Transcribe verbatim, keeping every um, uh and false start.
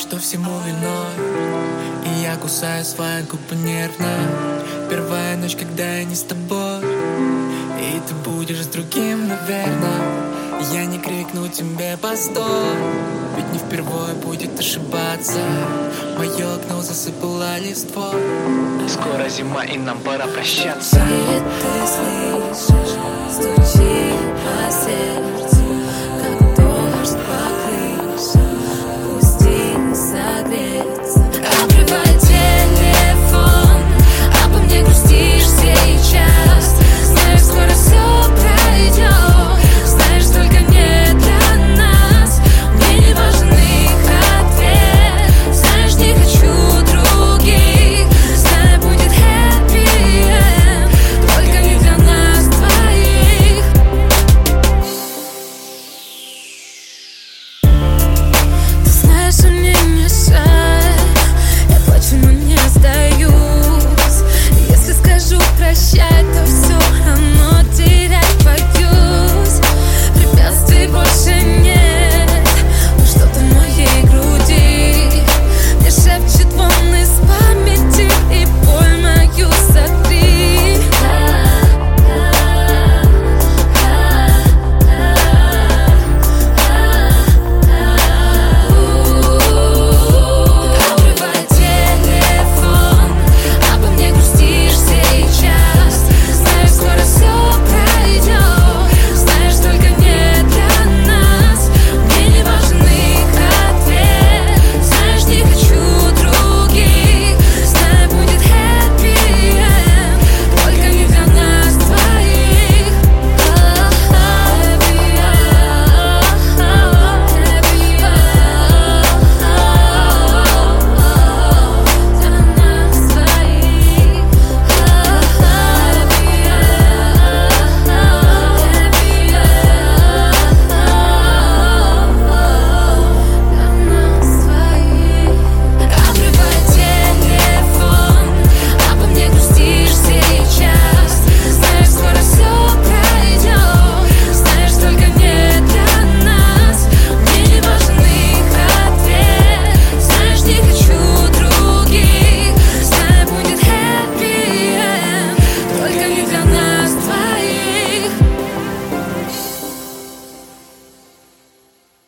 что всему виной, и я кусаю свои губы нервно. Первая ночь, когда я не с тобой, и ты будешь с другим, наверное. Я не крикну тебе постой, ведь не впервые будет ошибаться. Мое окно засыпало листвой. Скоро зима, и нам пора прощаться. И ты слышишь, стучит по сердцу.